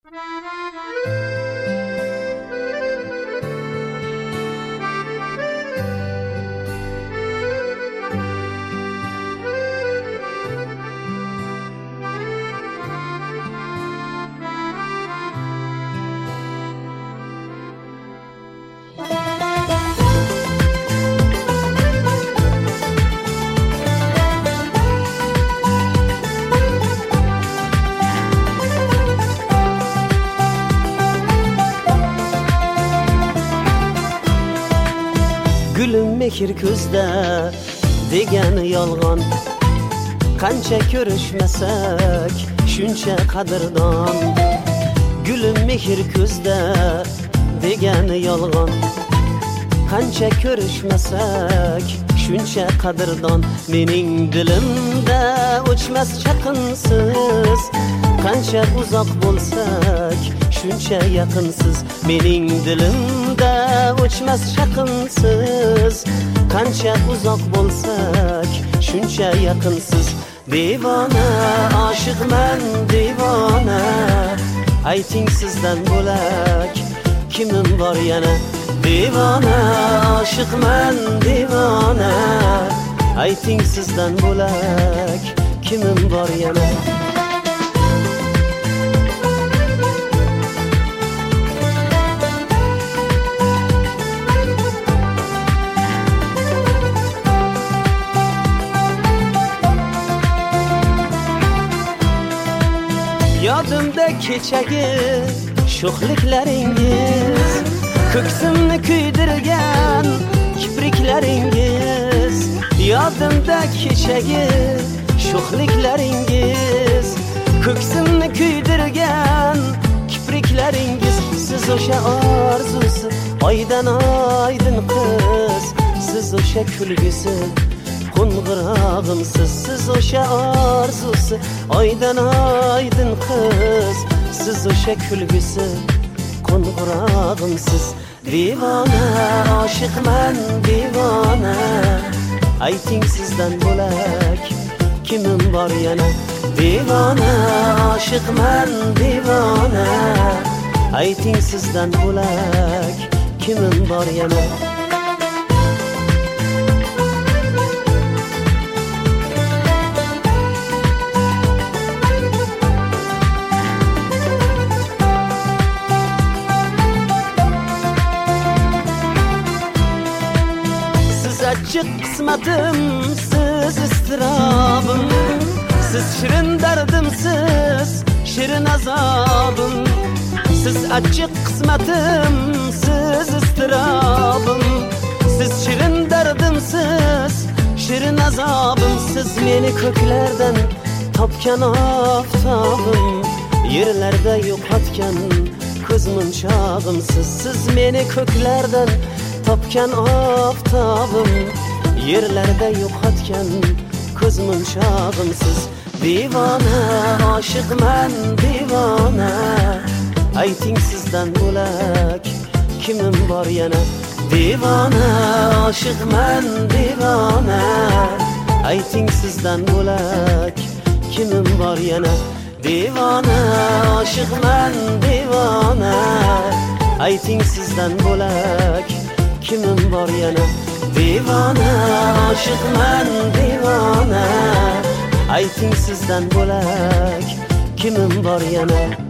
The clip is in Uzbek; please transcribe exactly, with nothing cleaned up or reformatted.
Gülüm mehir ko'zda degani yolg'on, qancha ko'rishmasak shuncha qadrdon. Gülüm mehir ko'zda degani yolg'on, qancha ko'rishmasak shuncha qadrdon. Mening dilimda o'chmas chaqinsiz, qancha uzoq bo'lsak shuncha yaqinsiz. Mening dilimda o'chmas chaqinsiz, qancha uzoq bo'lsak shuncha yaqinsiz. Devona oshiqman devona, ayting sizdan bo'lak kimim bor yana. Devona oshiqman devona, ayting sizdan bo'lak kimim bor yana. Yodimda kechagi sho'xliklaringiz, ko'ksimni kuydirgan kipriklaringiz. Yodimda kechagi sho'xliklaringiz, ko'ksimni kuydirgan kipriklaringiz. Siz o'sha orzusi oydan oydin qiz, siz o'sha kulgusi qo'ng'irog'imsiz. Siz o'sha orzusi oydan oydin qiz, siz o'sha kulgusi qo'ng'irog'imsiz. Devona oshiqman devona, ayting sizdan bo'lak kimim bor yana. Devona oshiqman devona, ayting sizdan bo'lak kimim bor yana. Açık kısmetim, siz istirabım, siz şirin derdim, siz şirin azabım. Siz açık kısmetim, siz istirabım, siz şirin derdim, siz şirin azabım. Siz beni köklerden topkan aftabım, yerlerde yo'qotgan ko'zmin chog'imsiz. Siz beni köklerden topkan aftabım, yerlerde yo'qotgan ko'zmin chog'imsiz. Devona oshiqman devona, ayting sizdan bo'lak kimim bor yana. Devona oshiqman devona, ayting sizdan bo'lak kimim bor yana. Devona oshiqman devona, ayting sizdan bo'lak kimim bor yana. Devona oshiqman devona, ayting sizdan bo'lak kimim bor yana.